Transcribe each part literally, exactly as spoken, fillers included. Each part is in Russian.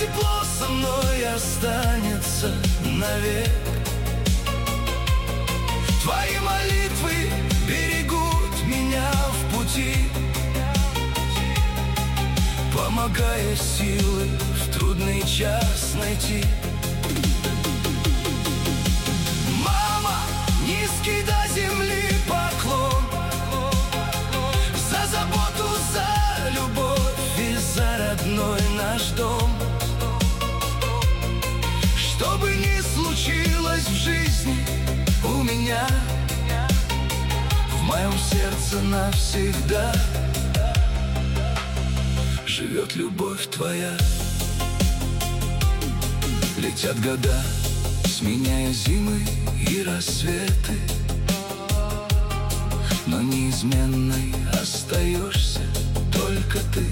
тепло со мной останется навек. Твои молитвы берегут меня в пути, помогая силы в трудный час найти. Мама, низкий до земли поклон за заботу, за любовь и за родной наш дом. Что бы ни случилось в жизни у меня, в моем сердце навсегда живет любовь твоя. Летят года, сменяя зимы и рассветы, но неизменной остаешься только ты.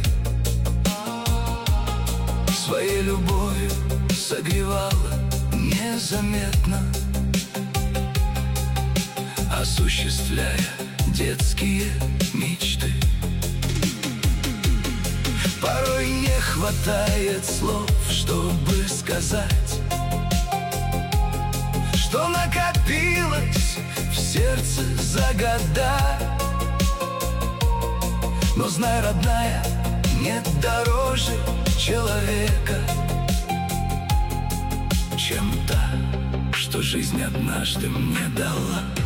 Своей любовью согревала незаметно, осуществляя детские мечты. Порой не хватает слов, чтобы сказать, что накопилось в сердце за года. Но знай, родная, нет дороже человека, чем та, что жизнь однажды мне дала.